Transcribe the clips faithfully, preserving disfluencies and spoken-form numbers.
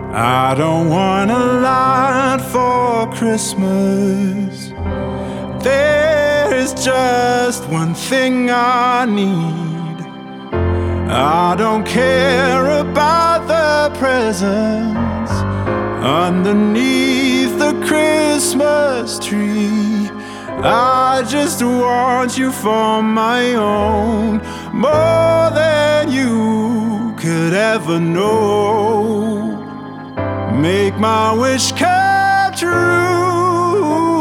I don't want a lot for Christmas. There is just one thing I need. I don't care about the presents underneath the Christmas tree. I just want you for my own, more than you could ever know. Make my wish come true.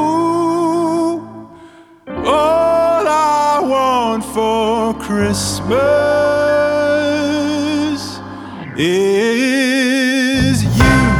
All I want for Christmas is you.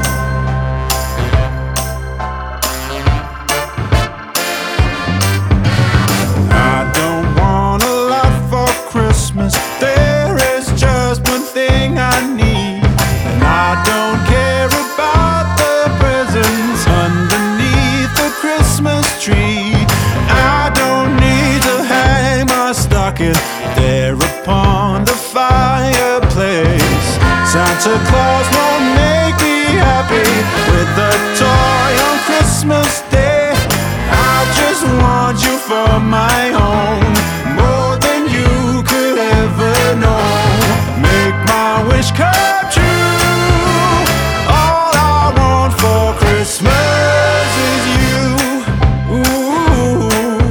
I don't want a lot for Christmas. There is just one thing I need, and I don't care about the presents underneath the Christmas tree. I don't need to hang my stocking there upon the fireplace. Santa Claus won't make me happy with a toy on Christmas Day. I just want you for my own, more than you could ever know. Make my wish come true. All I want for Christmas is you. Ooh,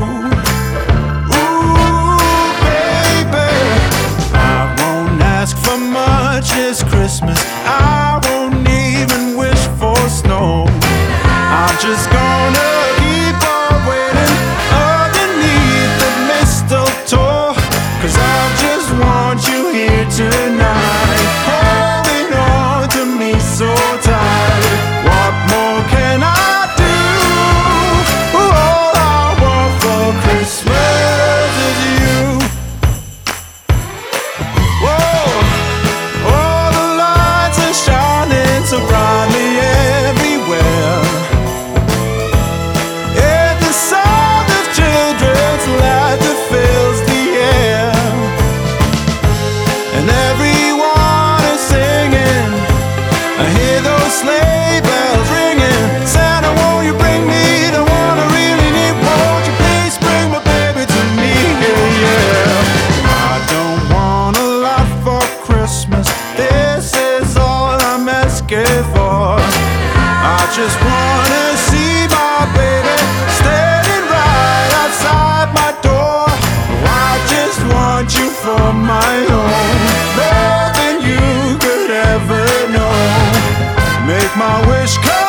ooh, baby. I won't ask for much this Christmas. I won't even wish for snow. I'm just gonna keep on waiting underneath the mistletoe, 'cause I just want you here tonight, holding on to me so tight. What more can I do? All I want for Christmas is you. Whoa, all the lights are shining so brightly everywhere. And the sound of children's laughter fills the air, and everyone is singing. I hear those sleigh bells ringing. Santa, won't you bring me the one I really need? Won't you please bring my baby to me? Yeah, yeah. I don't want a lot for Christmas. This is all I'm asking for. I just wanna see my baby standing right outside my door. I just want you for my own, more than you could ever know. Make my wish come